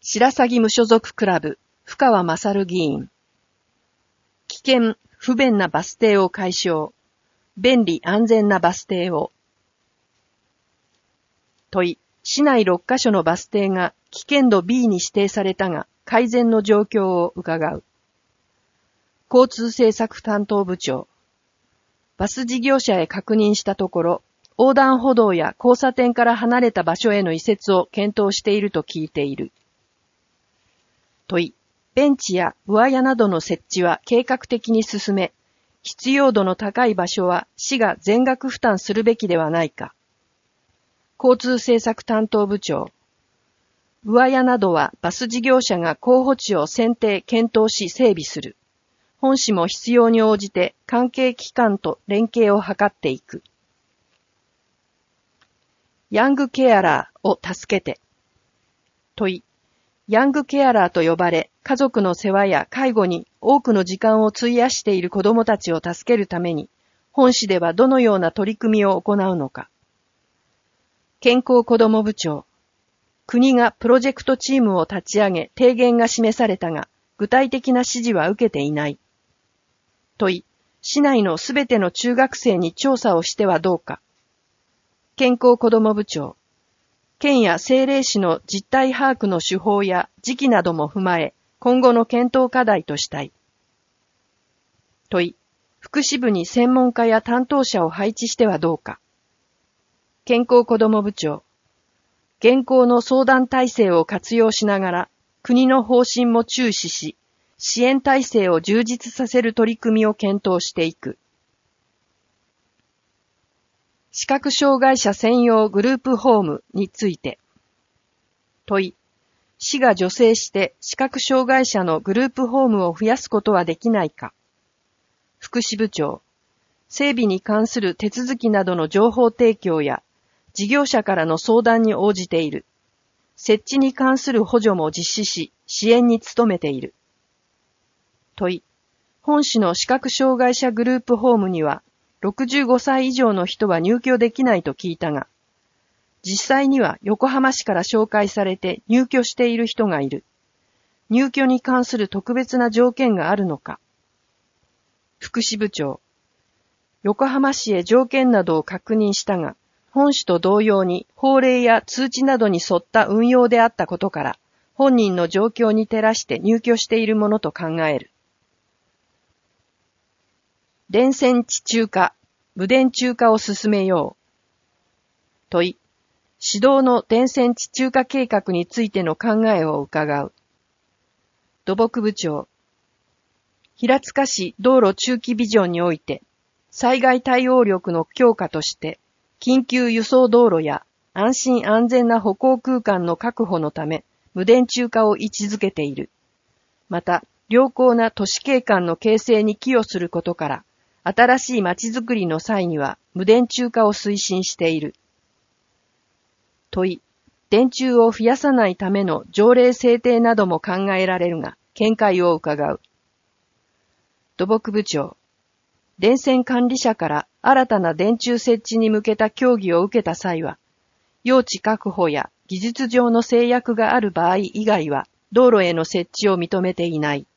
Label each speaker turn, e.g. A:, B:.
A: 白鷺無所属クラブ、深川勝議員。危険、不便なバス停を解消。便利安全なバス停を。問い、市内6カ所のバス停が危険度 B に指定されたが、改善の状況を伺う。交通政策担当部長。バス事業者へ確認したところ、横断歩道や交差点から離れた場所への移設を検討していると聞いている。問い、ベンチや上屋などの設置は計画的に進め、必要度の高い場所は市が全額負担するべきではないか。交通政策担当部長。上屋などはバス事業者が候補地を選定・検討し整備する。本市も必要に応じて関係機関と連携を図っていく。ヤングケアラーを助けて。問い、ヤングケアラーと呼ばれ、家族の世話や介護に多くの時間を費やしている子どもたちを助けるために、本市ではどのような取り組みを行うのか。健康子ども部長。国がプロジェクトチームを立ち上げ、提言が示されたが、具体的な指示は受けていない。問い、市内のすべての中学生に調査をしてはどうか。健康子ども部長。県や政令市の実態把握の手法や時期なども踏まえ、今後の検討課題としたい。問い、福祉部に専門家や担当者を配置してはどうか。健康子ども部長。現行の相談体制を活用しながら、国の方針も注視し、支援体制を充実させる取り組みを検討していく。視覚障害者専用グループホームについて。問い、市が助成して視覚障害者のグループホームを増やすことはできないか。福祉部長、整備に関する手続きなどの情報提供や、事業者からの相談に応じている。設置に関する補助も実施し、支援に努めている。問い、本市の視覚障害者グループホームには、65歳以上の人は入居できないと聞いたが、実際には横浜市から紹介されて入居している人がいる。入居に関する特別な条件があるのか。福祉部長、横浜市へ条件などを確認したが、本市と同様に法令や通知などに沿った運用であったことから、本人の状況に照らして入居しているものと考える。電線地中化、無電柱化を進めよう。問い、市道の電線地中化計画についての考えを伺う。土木部長、平塚市道路中期ビジョンにおいて、災害対応力の強化として、緊急輸送道路や安心安全な歩行空間の確保のため、無電柱化を位置づけている。また、良好な都市景観の形成に寄与することから、新しい街づくりの際には無電柱化を推進している。問い、電柱を増やさないための条例制定なども考えられるが、見解を伺う。土木部長、電線管理者から新たな電柱設置に向けた協議を受けた際は、用地確保や技術上の制約がある場合以外は、道路への設置を認めていない。